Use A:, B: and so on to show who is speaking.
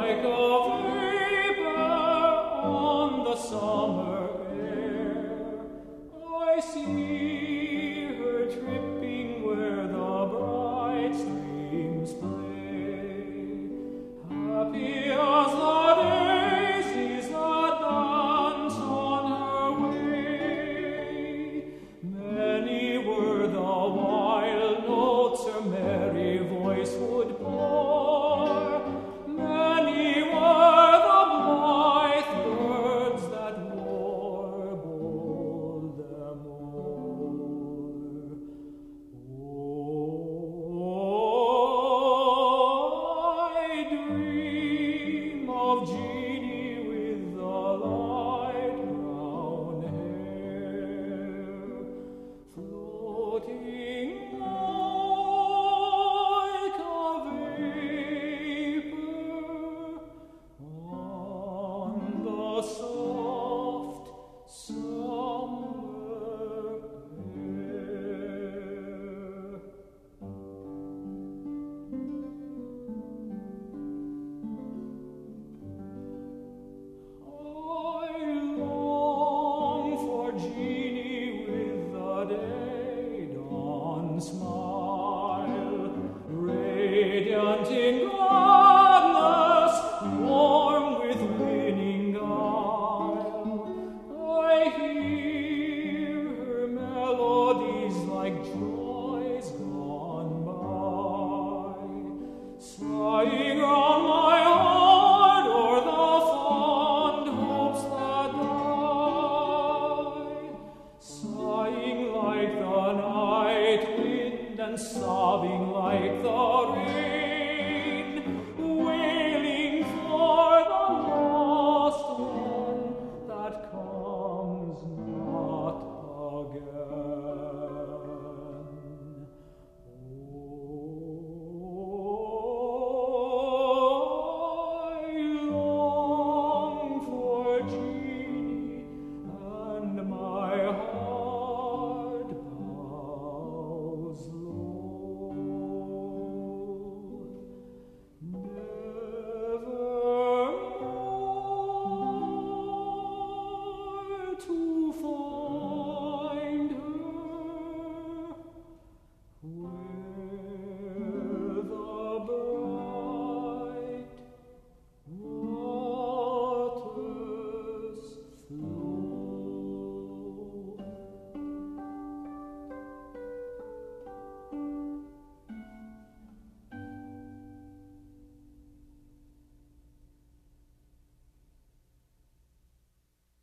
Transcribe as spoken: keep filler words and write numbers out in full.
A: like a vapor on the summer air. I see her tripping where the bright streams play. Happy as the daisies that dance on her way. Many were the wild notes her merry voice would pour. Many were the blithe birds that warbled them o'er. Oh, I dream of Jeannie with the light brown hair, floating like a vapor on the soft summer air. I long for Jeannie with the day dawn smile, radiant in gladness, warm with winning guile. I hear her melodies like joys gone by, sighing